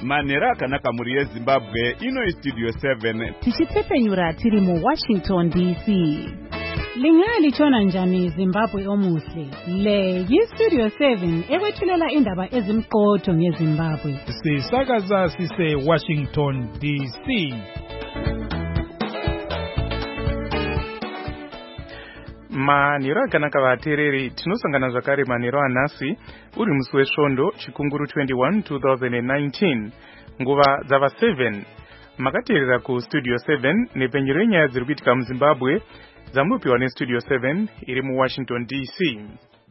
manhero akanaka mhuri yezimbabwe. Ino Studio 7 tichitepfenyura tiri muWashington DC. Lingalitshona njani Zimbabwe omuhle? Le yiStudio 7 ekwethulela indaba ezimqotho ngeZimbabwe. Sisakaza sise Washington DC. Manhero akanaka vateereri, tinosangana zvakare manhero anhasi uri musi wesvondo chikunguru 21 2019 nguva dzava 7. Makateerera kuStudio 7 nepenyero yenyaya dziri kuitika muZimbabwe dzamunopiwa neStudio 7 iri muWashington DC.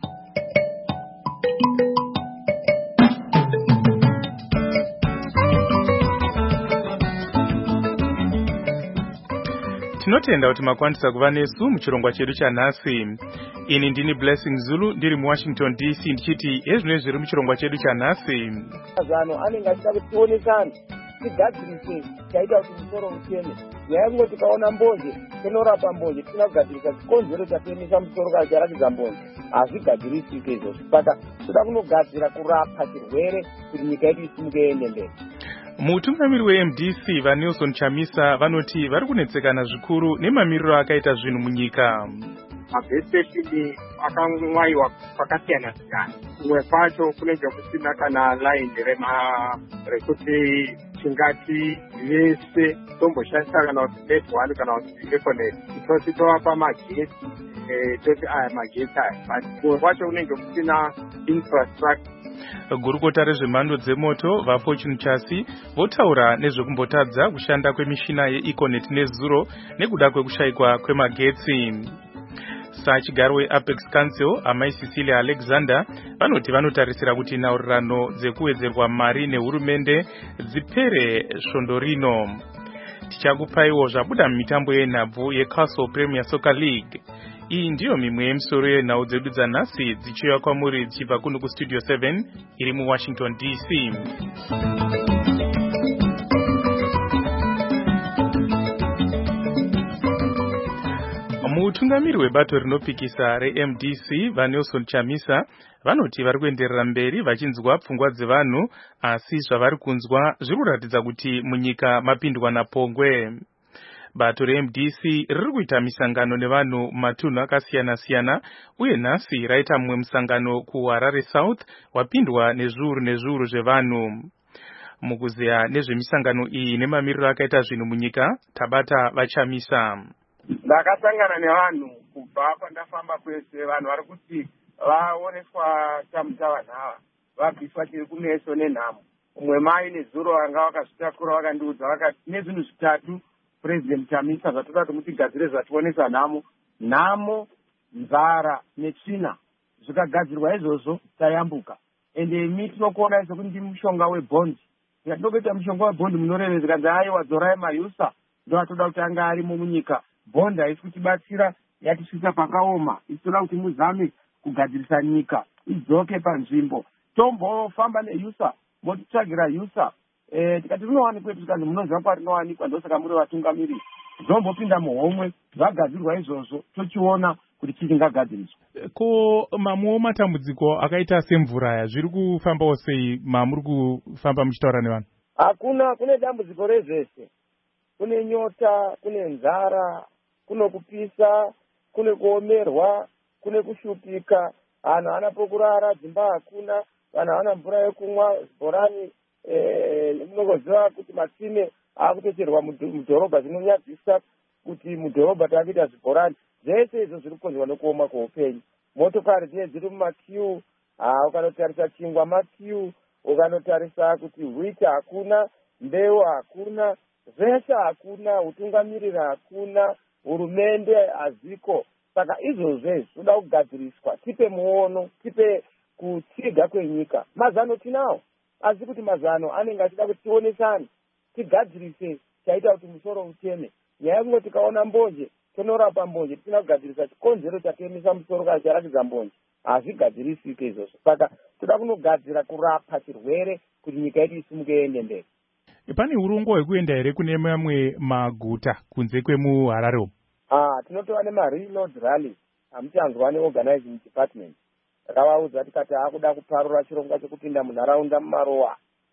Tinotenda kuti makwanisa kuva nesu muchirongwa chedu chanhasi. Ini ndini Blessing Zulu ndiri muWashington DC ndichiti ezvino zviri muchirongwa chedu chanhasi. Mazano anenge achida kutionesana tigadzirise chaita kuti musoro uteme. Nyaya tikaona mbonje tinorapa mbonje, tisina kugadzirisa chikonzero chatemesa musoro kana charatidza mbonje hazvigadzirisike izvozvo. Saka toda kunogadzira kurapa chirwere kuti nyika yedu isimuke iende mberi. Mutungamiri weMDC vaNelson Chamisa vanoti vari kunetsekana zvikuru nemamiriro akaita zvinhu munyika. Mabhesipeshini akamwaiwa kwakasiyana siyana. Kumwe kwacho kunenge kusina kana laini rekuti tingati vese tomboshandisa kana kuti net1 kana kuti econet toti tovapa magetsi toti aya magetsi aya, but kumwe kwacho kunenge kusina infrastructure. Gurukota rezvemhando dzemoto vaFortune Chasi votaura nezvekumbotadza kushanda kwemishina yeEconet nezuro nekuda kwekushayikwa kwemagetsi. Sachigaro weApex Council amai Cecilia Alexander vanoti vanotarisira kuti nhaurirano dzekuwedzerwa mari nehurumende dzipere svondo rino. Tichakupaiwo zvabuda mumitambo yenhabvu yeCastle Premier Soccer League. Iyi ndiyo mimwe yemisoro yenhau dzedu dzanhasi dzichiuya kwamuri dzichibva kuno kuStudio 7 iri muWashington DC. Mutungamiri webato rinopikisa reMDC vaNelson Chamisa vanoti vari kuenderera mberi vachinzwa pfungwa dzevanhu, asi zvavari kunzwa zviri kuratidza kuti munyika mapindwa napongwe. Bato reMDC riri kuita misangano nevanhu matunhu akasiyana-siyana uye nhasi raita mumwe musangano kuHarare South wapindwa nezviuru zvevanhu. Mukuziya nezvemisangano iyi nemamiriro akaita zvinhu munyika, tabata vaChamisa. Ndakasangana nevanhu kubva kwandafamba kwese, vanhu vari kuti vaoneswa tamutavanhava vabviswa chiri kumeso nenhamo. Umwe mai nezuro vanga vakazvitakura vakandiudza vakati nezvinhu zvitatu President Chamisa zvatoda kuti mutigadzire zvationesa nhamo, nzara netsvina. Zvikagadzirwa izvozvo tayambuka. Ende imi tinokuona izvo kuti ndi mushonga webhondi. Tikatokuita mushonga webhondi munoreve zikanzi aiwa dzorai mayusa ndo atoda kuti anga arimo munyika. Bondi haisi kutibatsira, yatisvisa pakaoma. Isoda kuti muzame kugadzirisa nyika idzoke panzvimbo. Tombofamba neyusa, motitsvagira yusa. Tikati rinowanikwa tikanzi munoziva kwarinowanikwa, ndosaka muri vatungamiri. Zombopinda muhomwe, zvagadzirwa izvozvo, tochiona kuti chingagadziriswa. Ko mamwewo matambudziko akaita semvura aya zviri kufambawo sei mamuri kufamba muchitaura nevanhu? Hakuna, kune dambudziko rezvese. Kune nyota, kune nzara, kune kupisa, kune kuomerwa, kune kushupika, vanhu havana pokurara, dzimba hakuna, vanhu havana mvura yekumwa, bhorani munoziva kuti matsime akutocherwa mudhorobha, zvinonyadzisa kuti mudhorobha taakuita zvibhorani. Zvese izvo zviri kukonzerwa nekuoma kweupenyu. Motokari dzinenge dziri mumakiu, ukanotarisa chingwa makiu, ukanotarisa kuti wheat hakuna, mbeu hakuna, zvese hakuna, utungamiriri hakuna, hurumende haziko. Saka izvozvo zvoda kugadziriswa, tipe muono, tipe kutsiga kwenyika. Mazano tinawo, asi kuti mazano anenge achida kuti tionesane, tigadzirise chaita kuti musoro uteme. Nyaya tikaona mbonje tonorapa mbonje, tisina kugadzirisa chikonzero chatemesa musoro kana charatidza mbonje hazvigadzirisike izvozvo. Saka toda kunogadzira kurapa chirwere kuti nyika yedu isimuke iende mberi. Pane urongwa hwekuenda here kune mamwe maguta kunze kwemuHarare? Tinotova nemareload rally, hamuchanzwa neorganizing department. Takavaudza tikati akuda kuparura chirongwa chekupinda munharaunda mumarowa.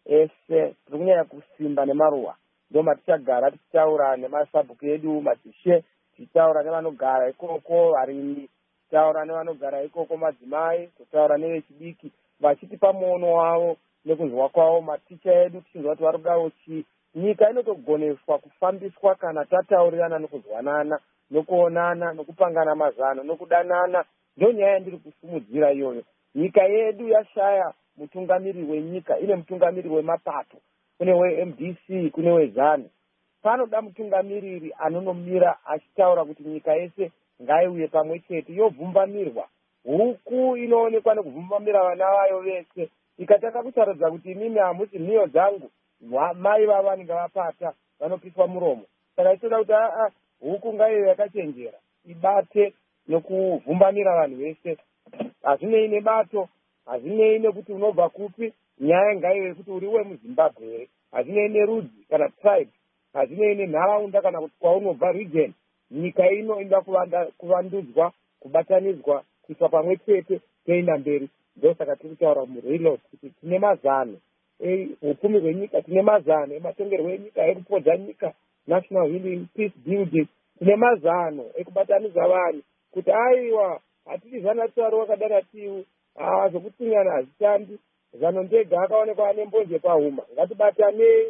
ese tiri kunyanya kusimba nemaruwa ndo matichagara tichitaura nemasabhuku edu madzishe, tichitaura nevanogara ikoko varimi, tichitaura nevanogara ikoko madzimai, kutaura nevechidiki vachitipa muono wavo nekunzwa kwavo. Maticha edu tichinzwa kuti vari kudawo chii. Nyika inotogoneswa kufambiswa kana tataurirana nekuzwanana, nokuonana, nokupangana mazano, nokudanana. Ndo nyaya yandiri kusumudzira iyoyo. Nyika yedu yashaya mutungamiriri wenyika, ine mutungamiriri wemapato, kune weMDC, kune wezanu. Panoda mutungamiriri anonomira achitaura kuti nyika yese ngaiuye pamwe chete, yobvumbamirwa. Huku inoonekwa nekuvhumbamira vana vayo vese. Ikataka kutaridza kuti imimi hamusi mhiyo dzangu, mai vava vanenge vapata vanopiswa muromo. Saka ichoda kuti huku ngaive yakachenjera, ibate nekuvhumbamira vanhu vese. Hazvinei nebato, hazvinei nekuti unobva kupi, nyaya ngaive kuti uri wemuZimbabwe here, hazvinei nerudzi kana tribe, hazvinei nenharaunda kana kuti kwaunobva region. Nyika ino inoda kuvandudzwa, kubatanidzwa, kuiswa pamwe chete, toenda mberi. Ndosaka tiri kutaura muReload kuti tine mazano upfumi hwenyika, tine mazano ematongerwo enyika, ekupodza nyika, national healing, peace building. Tine mazano ekubatanidza vanhu kuti aiwa hatiti zvanataro wakadana tiu zvokutsinyana hazvishandi, zano ndega akaonekwa ane mbonje pahuma. Ngatibatanei,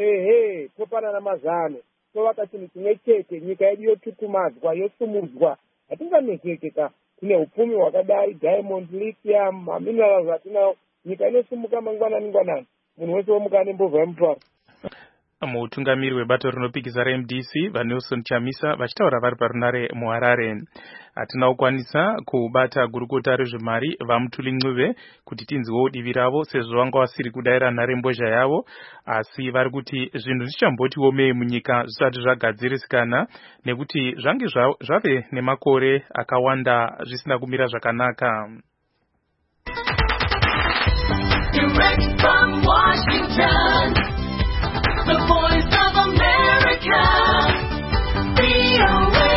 topanana mazano, tovaka chinhu chimwe chete, nyika yedu yotutumadzwa, yosumudzwa. Hatinganekekeka kune upfumi hwakadai, diamond, lithium, maminerals atinawo. Nyika inosumuka mangwanani, munhu wese womuka ane mbovha yemutwaro. Mutungamiri webato rinopikisa reMDC vaNelson Chamisa vachitaura vari parunare muHarare. Hatina kukwanisa kubata gurukota rezvemari vaMutuli Ncube kuti tinzwewo divi ravo sezvo vanga vasiri kudaira nharembozha yavo, asi vari kuti zvinhu zvichambotiwo mei munyika zvisati zvagadzirisana nekuti zvange zvave nemakore akawanda zvisina kumira zvakanaka. Direct from Washington, the Voice of America, VOA.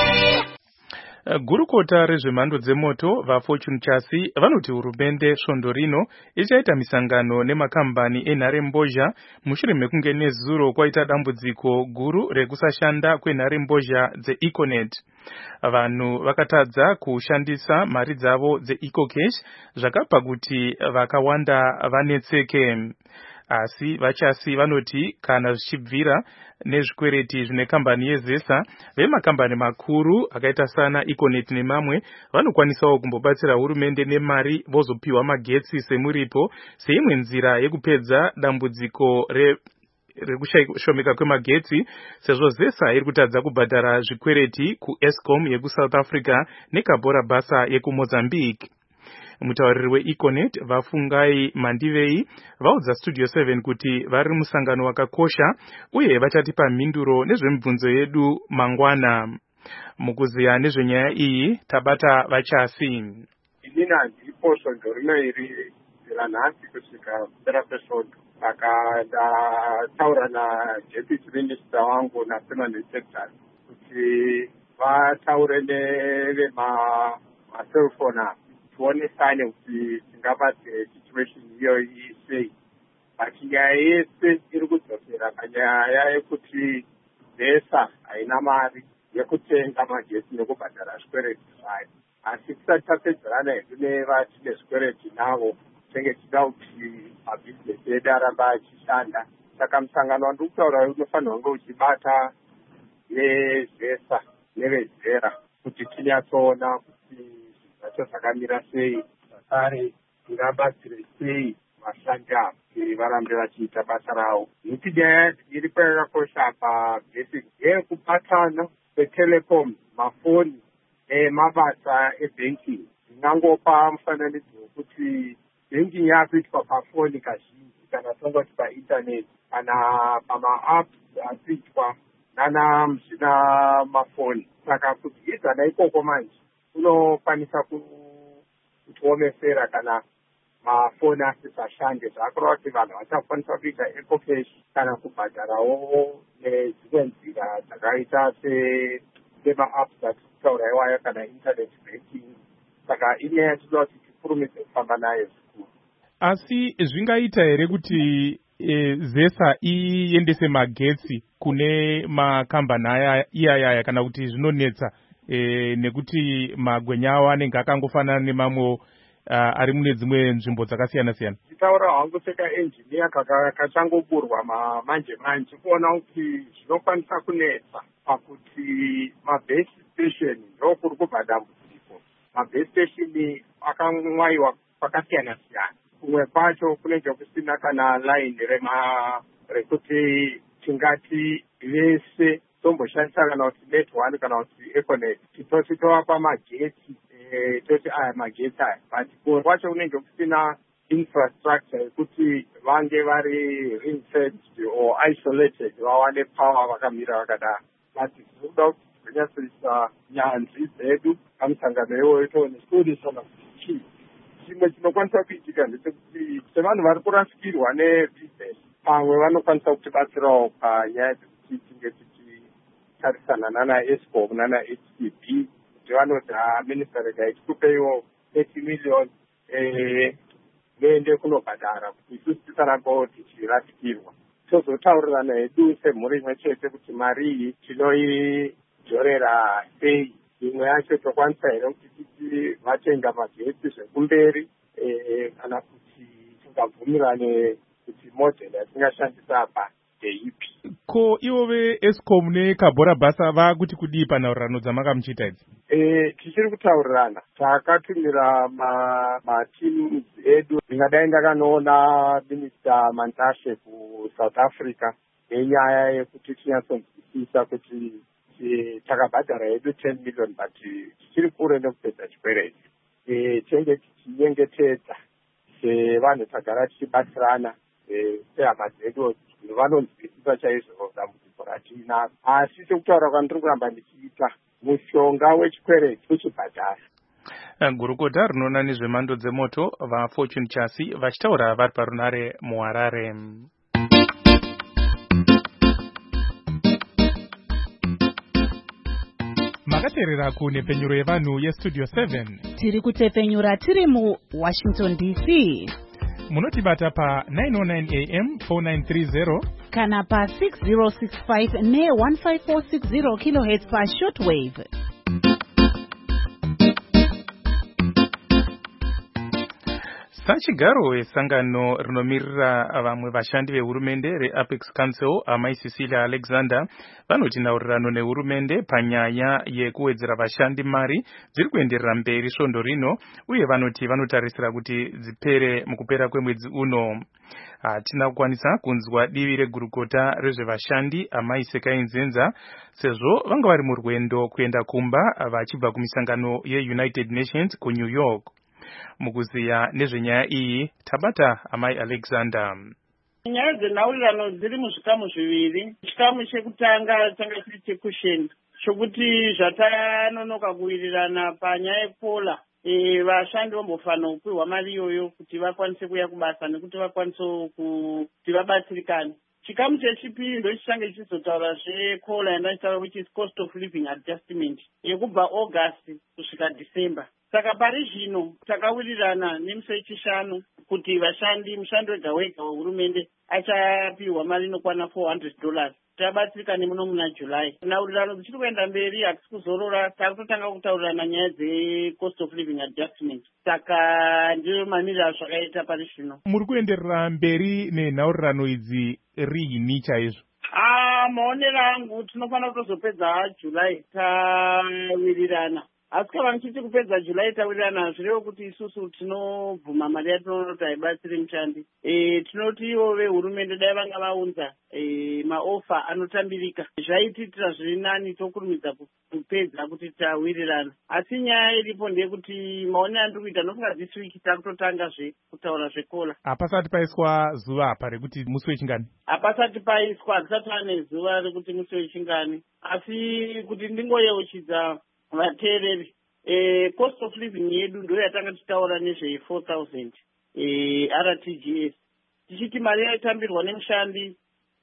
Gurukota rezvemhando dzemoto vaFortune Chassis vanoti hurumende svondo rino ichaita misangano nemakambani enharembozha mushure mekunge nezuro kwaita dambudziko guru rekusashanda kwenharembozha dzeEconet. Vanhu vakatadza kushandisa mari dzavo dzeEcocash zvakabva kuti vakawanda vanetseke. Asi vaChassis vanoti kana zvichibvira nezvikwereti zvine kambani yeZesa, vemakambani makuru akaita sana Econet nemamwe vanokwanisawo kumbobatsira hurumende nemari vozopiwa magetsi semuripo seimwe nzira yekupedza dambudziko rekushomeka kwemagetsi, sezvo Zesa iri kutadza kubhadhara zvikwereti kuEscom yekuSouth Africa neKabora Basa yekuMozambique. Mutauriri weEconet vafungai Mandivei vaudza Studio 7 kuti vari musangano wakakosha uye vachatipa mhinduro nezvemibvunzo yedu mangwana. Mukuziya nezvenyaya iyi tabata vaChassis. Inini handipo svondo rino iri ranhasi kusvika kupera kwesvondo, saka ndataura naDeputy Minister wangu naPermanent Secretary kuti vataure nevemaselfoni avo tionesane kuti tingabatsire situation iyoyi sei. But nyaya yese iri kudzokera panyaya yekuti Zesa haina mari yekutenga magetsi nekubhadhara zvikwereti zvayo. Asi tisati tapedzerana hedu nevatine zvikwereti navo tenge tichida kuti mabhizinesi edu aramba achishanda. Saka musangano wandiri kutaura unofanirwa kunge uchibata neZesa nevezera kuti tinyatsoona kuti zvacho zvakamira sei, zvakare tingabatsire sei vashandi avo kuti varambe vachiita basa ravo. Nekuti nyaya iri kwayakakosha pabasic yekubatana kwetelecom, mafoni nemabasa ebanking. Ndingangopa mufananidzo wekuti banking yakuitwa pafoni kazhinji kana tongoti paintaneti kana pamaapps akuitwa nana muzvina mafoni. Saka kudzidzana ikoko manje unokwanisa kutiomesera kana mafoni asisashande. Zvakureva kuti vanhu vachakwanisa kuita EcoCash kana kubhadharawo nedzimwe nzira dzakaita semaapps atikutaura iwayo kana internet banking. Saka inyaya yatinoda kuti tikurumidze kufamba nayo zvikuru. Asi zvingaita here kuti zesa iendese magetsi kune makambani iyaya kana kuti zvinonetsa nekuti magwenya avo anenge akangofanana nemamwewo ari mune dzimwe nzvimbo dzakasiyana-siyana. Tichitaura hangu sekaenjiniya kachangoburwa manje kuona kuti zvinokwanisa kunetsa pakuti mabase station ndokuri kubva dambudziko. Mabase station akamwaiwa kwakasiyana-siyana. Kumwe kwacho kunenge kusina kana line rekuti tingati vese tomboshandisa kana kuti net one kana kuti econet titoti tovapa magetsi toti aya magetsi aya, but kumwe kwacho kunenge kusina infrastructure yekuti vange vari ring-fenced or isolated vawane power vakamira vakadaro. But tinoda kuti tinonyatsoisa nyanzvi dzedu pamusangano iwoyo tione solution chii. Chimwe chinokwanisa kuitika ndechekuti sevanhu vari kurasikirwa nebusiness pamwe vanokwanisa kutibatsirawo panyaya dzekuti tinge tichitarisana nana Eskom nana HCB kuti vanoti minista regai tikupeiwo 30 million muende kunobhadhara kuti isusu tisarambawo tichirasikirwa. Tozotaurirana hedu semhuri imwe chete kuti mari iyi tinoidzorera sei. Imwe yacho tokwanisa here kuti titi vatenga magetsi zvekumberi kana kuti tingabvumirane kuti modheli yatingashandisa apa ndeipi. Ko ivo veEskom neKabhora Basa vakuti kudii panhaurirano dzamakamuchita idzi? Tichiri kutaurirana, takatumira matimu edu. Ndingadai ndakanoona Minista Mantashe kuSouth Africa nenyaya yekuti tinyatsonzwisisa kuti takabhadhara hedu 10 million but tichiri kure nekupedza chipwere ichi. Tenge tichinyengetedza sevanhu tagara tichibatsirana sehama dzedu vanonzwisisa chaizvo dambudziko ratinaro. Asi sekutaura kwandiri kuramba ndichiita, mushonga wechikwereti kuchibhadhara. Gurukota rinoona nezvemhando dzemoto vaFortune Chasi vachitaura vari parunare muHarare. Makateerera kunhepfenyuro yevanhu yestudio 7. Tiri kutepenyura tiri muWashington DC. Munotibata pa 909 AM 4930 kana pa 6065 ne 15460 kHz pa shortwave. Sachigaro wesangano rinomirira vamwe vashandi vehurumende reApex Council Amai Cecilia Alexander vanoti nhaurirano nehurumende panyaya yekuwedzera vashandi mari dziri kuenderera mberi svondo rino, uye vanoti vanotarisira kuti dzipere mukupera kwemwedzi uno. Hatina kukwanisa kunzwa divi regurukota rezvevashandi Amai Sekainzenza sezvo vanga vari murwendo kuenda kumba vachibva kumisangano yeUnited Nations kuNew York. Mukuziya nezvenyaya iyi tabata Amai Alexander. Nyaya dzenhaurirano dziri muzvikamu zviviri. Chikamu chekutanga tanga chiri chekusheni chokuti zvatanonoka kuwirirana panyaya yekola. Vashandi vombofanira kupiwa mari iyoyo kuti vakwanise kuuya kubasa nekuti vakwanise kuti vabatsirikane. Chikamu chechipiri ndochichange chizotaura zvekola yandachitaura which is cost of living adjustment yekubva August kusvika December. Saka pari zvino takawirirana nemusi wechishanu kuti vashandi mushando wega wega wehurumende achapiwa mari inokwana $400. Tabatsirikane muno muna July. Nhaurirano dzichiri kuenda mberi, hatisi kuzorora. Takutotanga kutaurirana nyaya dze-cost of living adjustment. Saka ndiyo mamiriro azvakaita pari zvino. Muri kuenderera mberi nenhaurirano idzi riini chaizvo? Maonero angu tinofanira kutozopedza July tawirirana. Asi kana ndichiti kupedza July tawirirana zvirevo kuti isusu tinobvuma mari yatinoona kuti haibatsiri mushandi. Tinoti ivo vehurumende dai vanga vaunza maofa anotambirika. Zvaititira zviri nani tokurumidza kupedza kuti tawirirana. Asi nyaya iripo ndeyekuti maonero andiri kuita nofunga this week takutotangazve kutaura zvekola. Hapasati paiswa zuva apa rekuti musi wechingani? Hapasati paiswa, hatisati pane zuva rekuti musi wechingani. Asi kuti ndingoyeuchidza vateereri, cost of living yedu ndo yatanga tichitaura nezve 4,000 RTGS. Tichiti mari yaitambirwa nemushandi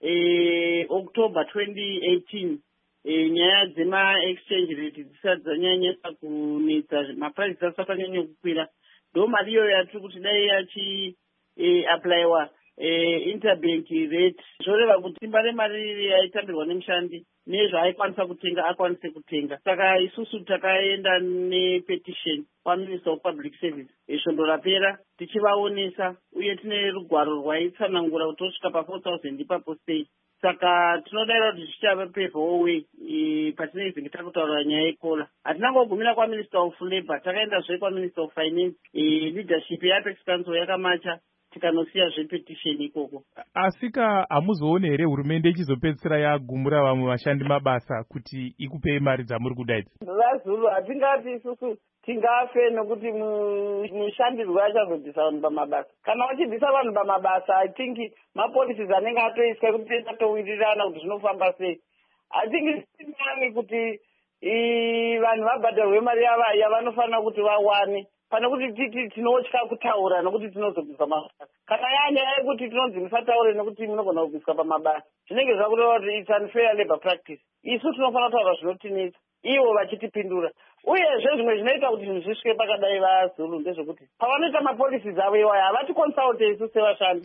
October 2018. Nyaya dzema-exchange rate dzisati dzanyanyisa kunetsa, maprice asati anyanya kukwira. Ndo mari iyoyo yatiri kuti dai aplaiwa interbank rate zvoreva kuti simba remari riri yaitambirwa nemushandi nezvaaikwanisa kutenga akwanise kutenga. Saka isusu takaenda nepetition kwaminister of public service svondo rapera tichivaonesa uye tine rugwaro rwaitsanangura kuti tosvika pa4,000 ipapo sei. Saka tinodaiwa kuti zvichapepevhoway patinenge takutaura nyaya yekola. Hatinangogumira kwaminister of labour, takaendazve kwaminister of finance. Leadership yeapex council yakamacha tikanosiya zvepetition ikoko. Asika hamuzoone here hurumende ichizopedzisira yagumura vamwe vashandi mabasa kuti ikupei mari dzamuri kuda idzi? VaZulu hatingati isusu tingafe nokuti mushandirwo achazobvisa vanhu pamabasa. Kana vachibvisa vanhu pamabasa, I think mapolicies anenge atoiswa kuti tatowirirana kuti zvinofamba sei. I think tinani kuti vanhu vabhadharwe mari yavanofanira kuti vawane. Pana kuti tinotya kutaura nokuti tinozobviswa mabasa. Kana yanyaya yekuti tinonzi musataure nokuti munogona kubviswa pamabasa, zvinenge zvakureva kuti it's unfair labor practice. Isu tinofanira kutaura zvinotinetsa, ivo vachitipindura. Uyezve zvimwe zvinoita kuti zvinhu zvisvike pakadai vaZulu ndezvekuti pavanoita mapolicies avo iwayo havatikonsalte isu sevashandi.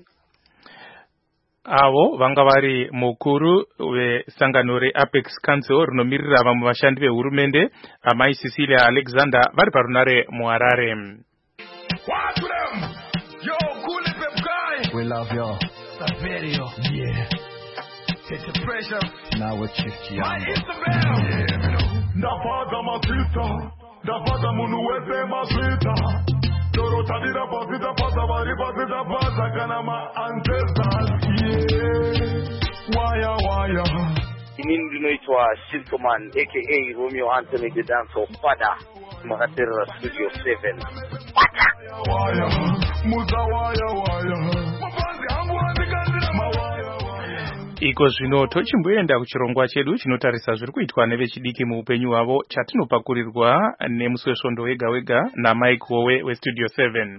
Avo vanga vari mukuru vesangano reApex Council rinomirira vamwe vashandi vehurumende amai Cecilia Alexander vari parunare muHarare. We love you. Saverio. Yeah. Take the pressure. Now we're chief Nafaga masita. Nafaga munuweze masita. Dorota dira pasita pasa vari pasita pasa kana ma ancestors. Yeah. Waya. Inini ndinoitwa Shiltoman aka Romeo Anthony the Dance of Father. Makatera Studio 7. Waya. Muza waya. Iko zvino tochimboenda kuchirongwa chedu chinotarisa zviri kuitwa nevechidiki muupenyu hwavo chatinopakurirwa nemusi wesvondo wega wega naMike Wowe weStudio 7.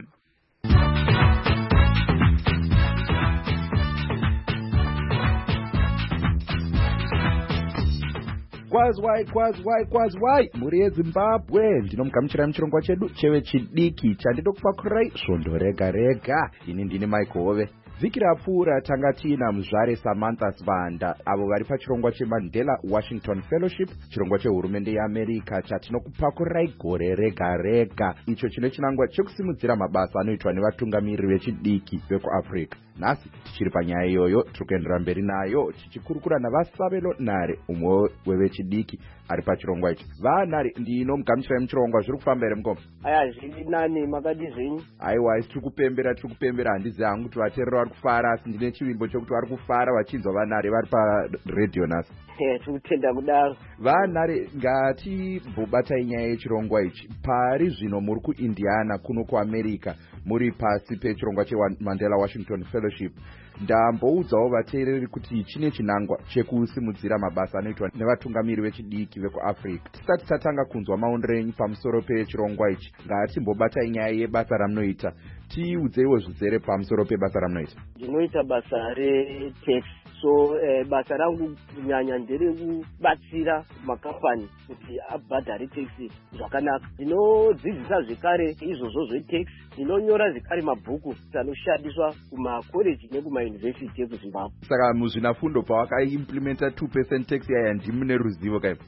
Kwazwai muri yeZimbabwe ndinomugamuchirai muchirongwa chedu chevechidiki chandinokupakurai svondo rega rega. Ini ndini Mike Wowe. Vhiki rapfuura tanga tiina muzvare Samantha Svanda avo vari pachirongwa cheMandela Washington Fellowship, chirongwa chehurumende yeAmerica chatinokupakurai gore rega rega, icho chine chinangwa chekusimudzira mabasa anoitwa nevatungamiriri vechidiki vekuAfrica. Nhasi tichiri panyaya iyoyo tiri kuendera mberi nayo tichikurukura naVasavelo Nhare, umwe wevechidiki ari pachirongwa ichi. VaNhare ndinomugamuchirai muchirongwa, zviri kufamba here mukoma? Aya zviri nani, makadi zvenyu? Aiwa tiri kupembera, handizi hangu kuti vateereri vari kufara, asi ndine chivimbo chokuti vari kufara vachinzwa vaNhare vari paredhiyo nhasi. Tiri kutenda kudaro. VaNhare ngatimbobatai nyaya yechirongwa ichi. Pari zvino muri kuIndiana kuno kuAmerica, muri pasi pechirongwa cheMandela Washington Fellowship. Ndamboudzawo vateereri kuti chine chinangwa chekusimudzira mabasa anoitwa nevatungamiri vechidiki vekuAfrica. Tisati tatanga kunzwa maonero enyu pamusoro pechirongwa ichi, ngatimbobatai nyaya yebasa ramunoita. Tiudzeiwo zvizere pamusoro pebasa ramunoita. Ndinoita basa reTax. So basa rangu kunyanya nderekubatsira makambani kuti abhadhare tax zvakanaka. Ndinodzidzisa zvekare izvozvo zvetax. Ndinonyora zvekare mabhuku anoshandiswa kumakoreji nekumayunivhesiti ekuZimbabwe. Saka muzvinafundo pawakaimplementa 2% tax yaya ndimune ruzivo kaipo.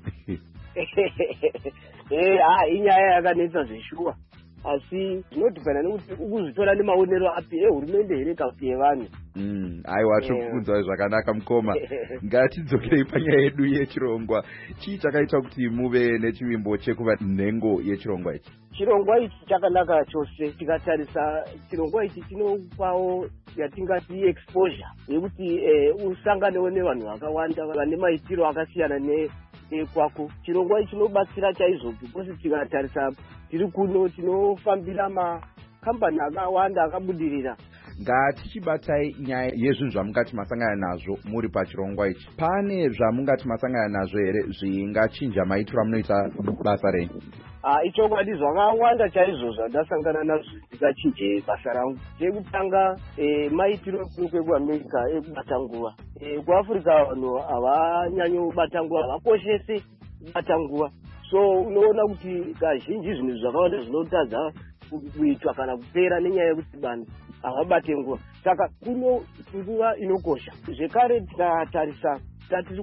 Inyaya yakanetsa zveshuwa. Asi zvinodhibana nekuti ukuzvitora nemaonero api ehurumende here kuti yevanhu. Aiwa tiri zvakanaka mukoma. Ngatidzokei panyaya yedu yechirongwa. Chii chakaita kuti muve nechivimbo chekuva nhengo yechirongwa ichi? Chirongwa ichi chakanaka chose. Tikatarisa chirongwa ichi chinopawo yatingati exposure yekuti usanganewo nevanhu vakawanda vane maitiro akasiyana kwako. Chirongwa ichi chinobatsira chaizvo kuti tikatarisa tiri kuno tinofambira makambani akawanda akabudirira. Ngatichibatai nyaya yezvinhu zvamungati masangana nazvo muri pachirongwa ichi. Pane zvamungati masangana nazvo here zvingachinja maitiro amunoita basa renyu? Ichokwadi zvakawanda chaizvo zvandasangana nazvo ndikachinje basa rangu. Chekutanga maitiro kwekuAmerica ekubata nguva. KuAfrica vanhu havanyanyo kubata nguva, havakoshese kubata nguva. So unoona kuti kazhinji zvinhu zvakawanda zvinotadza kuitwa kana kupera nenyaya yekuti vanhu havabate nguva. Saka kuno nguva inokosha. Zvekare tikatarisa tatiri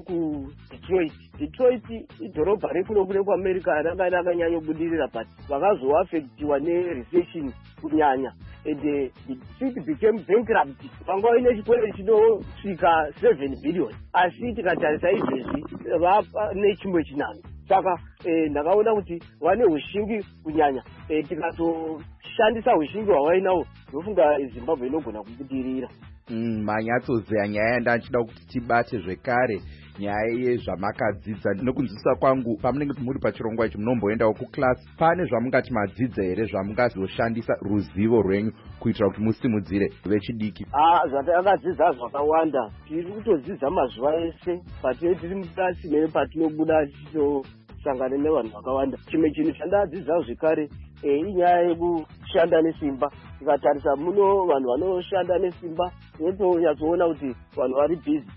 kuDetroit idhorobha rekuno kune kuAmerica rakanyanya kubudirira but vakazoafektiwa nerecession kunyanya and the city became bankrupt. Panguva ine chikwere chinosvika 7 billion asi tikatarisa izvezvi vapa nechimwe chinano. Saka ndakaona kuti vane ushingi kunyanya tikatoshandisa ushingi hwavainawo ndofunga Zimbabwe inogona kubudirira. Manyatsozeya nyaya yandachida kuti tibate zvekare nyaya yezvamakadzidza. Nokunzwisisa kwangu pamunenge muri pachirongwa ichi munomboendawo kuklasi, pane zvamungati madzidza here zvamungazoshandisa ruzivo rwenyu kuitira kuti musimudzire vechidiki? Zvatakadzidza zvakawanda. Tiri kutodzidza mazuva ese patinenge tiri muklasi nepatinobuda tichitosangana nevanhu vakawanda. Chimwe chinhu chandadzidza zvekare inyaya yekushanda nesimba. Tikatarisa muno vanhu vanoshanda nesimba unotonyatsoona kuti vanhu vari busy.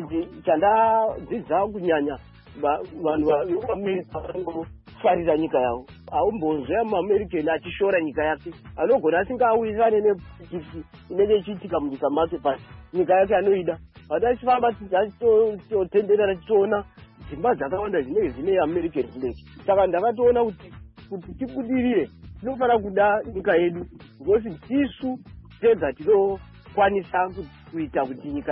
Chandadzidza kunyanya vanhu veAmerica vanofarira nyika yavo. Haumbozve muAmerican achishora nyika yake, anogona asingawirirane nepikisi inenge ichiitika munyika make pasi nyika yake anoida. Vati achifamba tichitotenderera tichiona dzimba dzakawanda dzinenge dzine American flag. Saka ndakatoona kuti tibudirire tinofanira kuda nyika yedu because tisu tega tinokwanisa kuita kuti nyika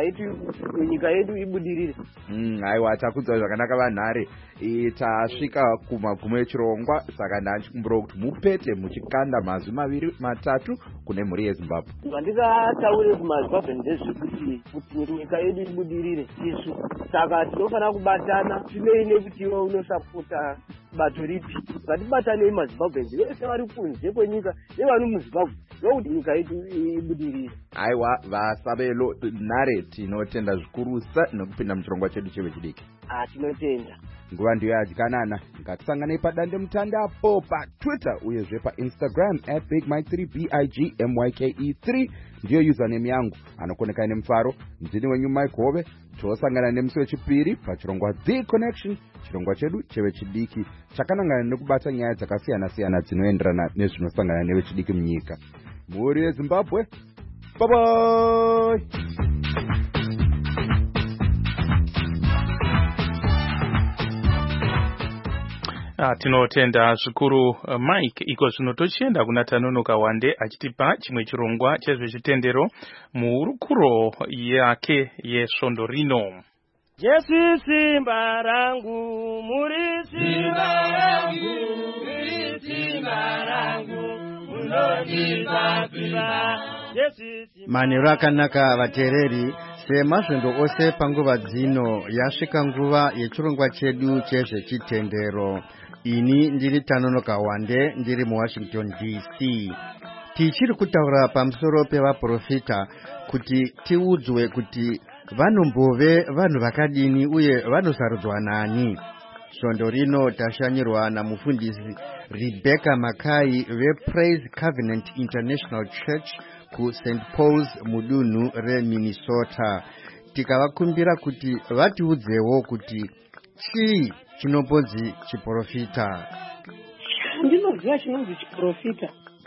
yedu ibudirire. Aiwa, takudza zvakanaka vanhare. Tasvika kumagumo echirongwa, saka ndachikumbira kuti mupete muchikanda mazwi 2-3 kune mhuri yeZimbabwe. Vandikataure kumaZimbabwe ndezvekuti nyika yedu ibudirire tisu. Saka tinofanira kubatana, tineine kuti iwe unosapota bato ripi. Ngatibatanei maZimbabwenzi vese vari kunze kwenyika nevano muZimbabwe ndokuti nyika yedu ibudirire. Aiwa, vasabelo nhare tinotenda zvikurusa nekupinda muchirongwa chedu chevechidiki. Tinotenda. Nguva ndiyo yadyikanana. Ngatisanganei padande mutandapo paTwitter uyezve paInstagram @BigMike3 BIGMYKE3 ndiyo username yangu. Anokoneka nemufaro ndini wenyu Mike Hove. Tosangana nemusi wechipiri pachirongwa The Connection, chirongwa chedu chevechidiki chakanangana nekubata nyaya dzakasiyana-siyana dzinoenderana nezvinosangana nevechidiki munyika. Mhuri yeZimbabwe, bye bye. Tinotenda zvikuru Mike. Iko zvino tochienda kuna Tanonoka Wande achitipa chimwe chirongwa chezvechitendero muhurukuro yake yesvondo rino. Jesu simba rangu, muri simba rangu, muri simba rangu, munondibvisa. Manheru akanaka vateereri, semasvondo ose panguva dzino yasvika nguva yechirongwa chedu chezvechitendero. Ini ndiri Tanonoka Wande, ndiri muWashington DC. Tichiri kutaura pamusoro pevaprofita kuti tiudzwe kuti vanombove vanhu vakadini uye vanosarudzwa nani. Svondo rino tashanyirwa namufundisi Rebecca Makai vePraise Covenant International Church ku St. Paul's mudunhu reMinnesota. Tikavakumbira kuti vatiudzewo kuti chii chinobodzi chiprofita. Ndinoziva chinonzi chiprofita,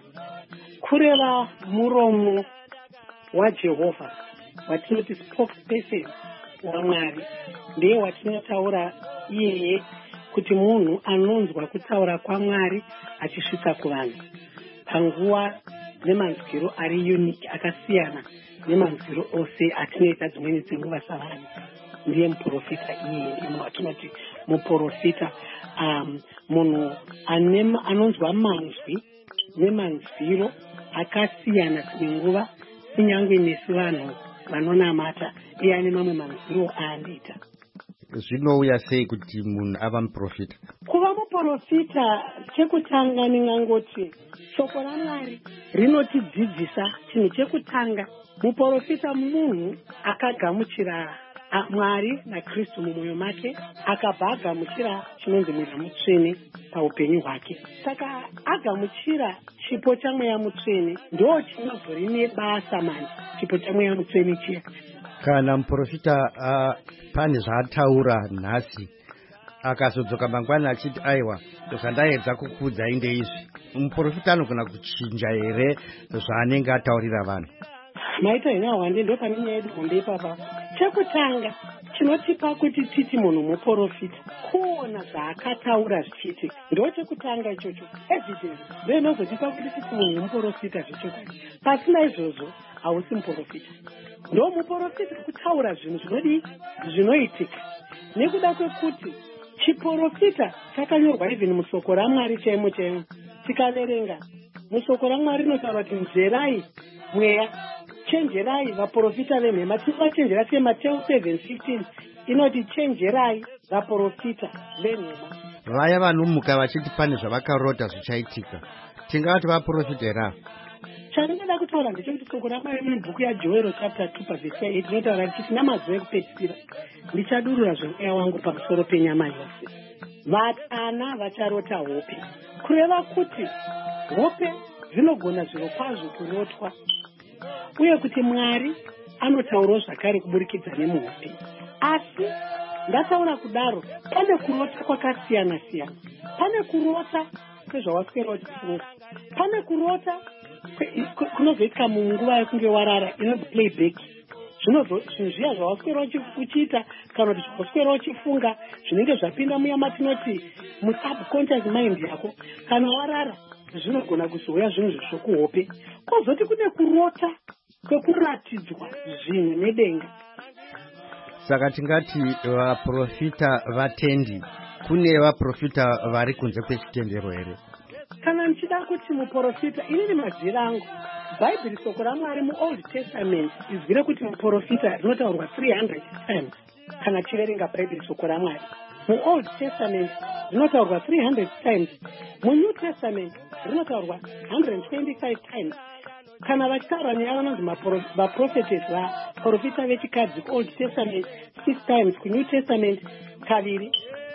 kureva muromo waJehovha, watinoti spokesperson waMwari. Ndiye watinotaura iyeye kuti munhu anonzwa kutaura kwaMwari achisvika kuvanhu panguva nemanzwiro ari unique akasiyana nemanzwiro ose atinoita dzimweni dzenguva savanhu. Ndiye muprofita iyeye, ndiye watinoti muprofita, munhu anonzwa manzwi nemanzwiro akasiyana dzimwe nguva kunyange nesu vanhu vanonamata, iye ane mamwe manzwiro aanoita. Zvinouya sei kuti munhu ava muprofita? Kuva muprofita, chekutanga ndingangoti shoko raMwari rinotidzidzisa chinhu chekutanga. Muprofita munhu akagamuchira Mwari naKristu mumwoyo make, akabva agamuchira chinonzi mweya mutsvene paupenyu hwake. Saka agamuchira chipo chamweya mutsvene ndo chinobvori nebasa manje chipo chamweya mutsvene chiya. Kana muprofita pane zvaataura nhasi akazodzoka mangwana achiti aiwa zvandaedza kukuudzai ndeizvi, muprofita anogona kuchinja here zvaanenge ataurira vanhu? Maita ina wande ndo pane nyaya yedu hombe ipapa. Chekutanga chinotipa kuti titi munhu muprofita kuona zvaakataura zvichiitika. Ndo chekutanga ichocho. Evidence ndinozotipa kuti titi munhu muprofita zvichokwadi. Pasina izvozvo hausi muprofita. Ndo muprofita kutaura zvinhu zvinodi zvinoitika. Nekuda kwekuti chiprofita chakanyorwa even musoko raMwari chaimo chaimo. Tikaverenga musoko raMwari rinotaura kuti nzerai mweya, chenjerai vaprofita vemhema. Tinochenjera se Mateo 7:15 inoti chenjerai vaprofita vemhema. Vaya vanomuka vachiti pane zvavakarota zvichaitika, tingati vaprofita era? Chandinoda kutaura ndechekuti soko raMwari mubhuku yaJoero chapter 2:8 rinotaura kuti namazuva ekupedzisira ndichadurura mweya wangu pamusoro penyama yose. Vatana vacharota hope. Kureva kuti hope dzinogona zviro kwazvo kurotwa, uye kuti Mwari anotaurawo zvakare kuburikidza nemuhope. Asi ndataura kudaro, pane kurota kwakasiyana siyana. Pane kurota kwezvawaswera uchifunga, pane kurota kunozoitika munguva yekunge warara, inonzi playback. Zvinhu zviya zvawaswera uchiita kana kuti zvawaswera uchifunga zvinenge zvapinda munyama, tinoti musubconscious mind yako, kana warara zvinogona kuzouya zvinhu zvokuhope. Kwozoti kune kurota kwekuratidzwa zvinhu nedenga. Saka tingati vaprofita vatendi, kune vaprofita vari kunze kwechitendero here? Kana nichida kuti muprofita, inini madzira angu Bhaibheri soko raMwari muOld Testament izvire kuti muprofita rinotaurwa 300 times. Kana chiverenga Bhaibheri soko raMwari muOld Testament rinotaurwa 300 times, muNew Testament rinotaurwa 125 times. Kana vachitaura nevanonzi vaprofetes vaprofita vechikadzi kuOld Testament 6 times, kuNew Testament kaviri.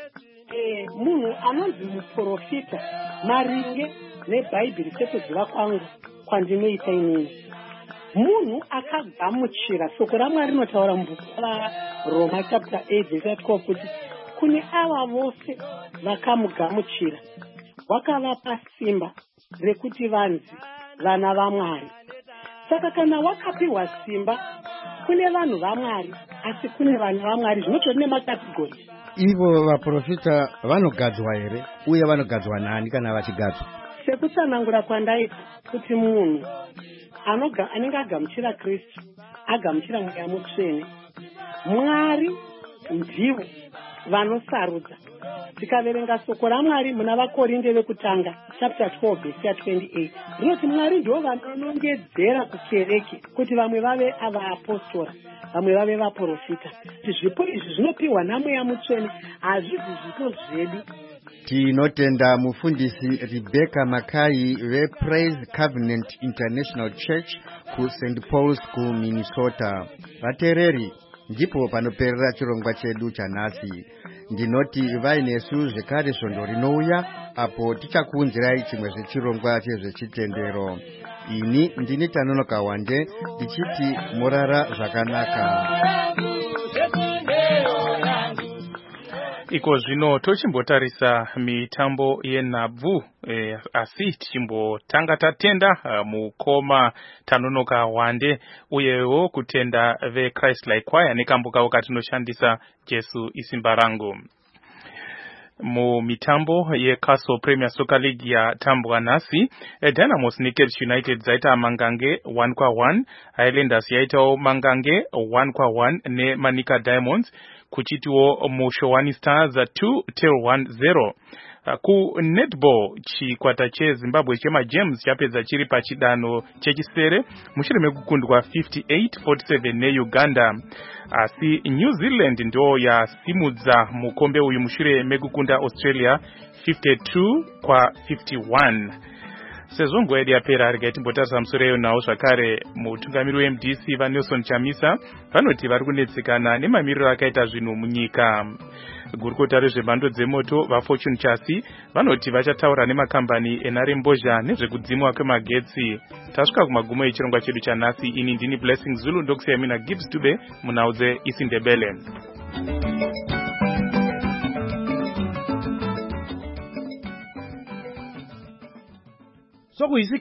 Munhu anonzi muprofita maringe neBhaibheri sekuziva kwangu kwandinoita inini, munhu akagamuchira soko raMwari rinotaura mubhuku raRoma chapter 8 verse 12 kuti kune ava vose vakamugamuchira wakavapa simba rekuti vanzi vana vaMwari. Saka kana wakapiwa simba, kune vanhu vaMwari asi kune vanhu vaMwari, zvinotori nemakategori. Ivo vaprofita vanogadzwa here, uye vanogadzwa nani kana vachigadzwa? Sekutsanangura kwandaita kuti munhu anenge agamuchira Kristu agamuchira mweya mutsvene, Mwari ndivo vanosarudza. Tikaverenga soko raMwari muna vaKorinde vekutanga chapter 12 verse 28 rinoti Mwari ndivo vanonongedzera kukereke kuti vamwe vave avaapostora, vamwe vave vaprofita. Zvipo izvi zvinopiwa namweya mutsvene, hazvisi zvipo zvedu. Tinotenda mufundisi Rebecca Makai vePraise Covenant International Church ku St. Paul's ku Minnesota. Vatereri, ndipo panoperera chirongwa chedu chanhasi. Ndinoti vainesu zvekare svondo rinouya apo tichakuunzirai chimwe zvechirongwa chezvechitendero. Ini ndini Tanonoka Wande ndichiti morara zvakanaka. Iko zvino tochimbotarisa mitambo yenhabvu, asi tichimbotanga tatenda mukoma Tanonoka Wande uyewo kutenda veChrist Like Choir nekambo kavo katinoshandisa Jesu isimba rangu. Mumitambo yeCastle Premier Soccer League yatambwa nhasi, Dynamos neCape United dzaita mangange 1-1, Highlanders yaitawo mangange 1-1 neManika Diamonds, kuchitiwo Mushowani Stars 2-1-0. Ku netball chikwata cheZimbabwe chemaGems chapedza chiri pachidanho chechisere mushure mekukundwa 58-47 neUganda. Asi New Zealand ndo yasimudza mukombe uyu mushure mekukunda Australia 52-51. Sezvo nguva yedu yapera, regai timbotarisa musoro iyoyo nawo zvakare. Mutungamiri weMDC vaNelson Chamisa vanoti vari kunetsekana nemamiriro akaita zvinhu munyika. Gurukota rezvemhando dzemoto vaFortune Chasi vanoti vachataura nemakambani enharembozha nezvekudzimwa kwemagetsi. Tasvika kumagumo echirongwa chedu chanhasi. Ini ndini Blessing Zulu, ndokusiya mina Gibbs Dube munhau dzeIsindebele. So